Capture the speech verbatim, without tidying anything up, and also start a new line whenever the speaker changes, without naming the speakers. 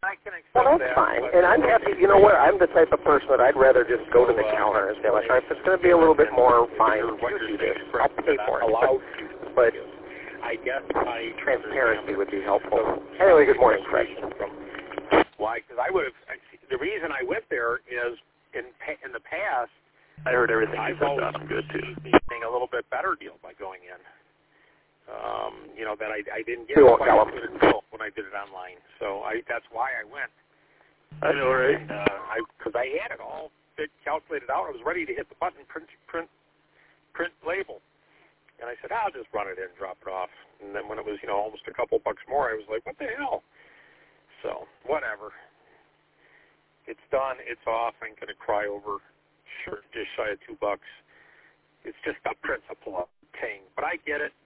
I can accept
well, that's
that,
fine.
but-
And I'm happy. You know what? I'm the type of person that I'd rather just go to the counter and say, like, if it's going to be a little bit more fine, you do this. I'll pay for it.
Allowed
But
I guess I
transparency would be helpful. Anyway, good morning, Fred.
From why? Because I would have. The reason I went there is in in the past.
I heard everything you
I've
said
always
about them good too.
getting a little bit better deal by going in. Um, you know that I, I didn't get
We won't
quite
tell
as good a deal when I did it online. So I that's why I went.
I know, right?
And, uh, I because I had it all bit calculated out. I was ready to hit the button, print, print, print label, and I said, I'll just run it in, drop it off. And then when it was, you know, almost a couple bucks more, I was like, what the hell? So whatever. It's done. It's off. I'm gonna cry over. Sure, just shy of two bucks. It's just a principle of thing, but I get it.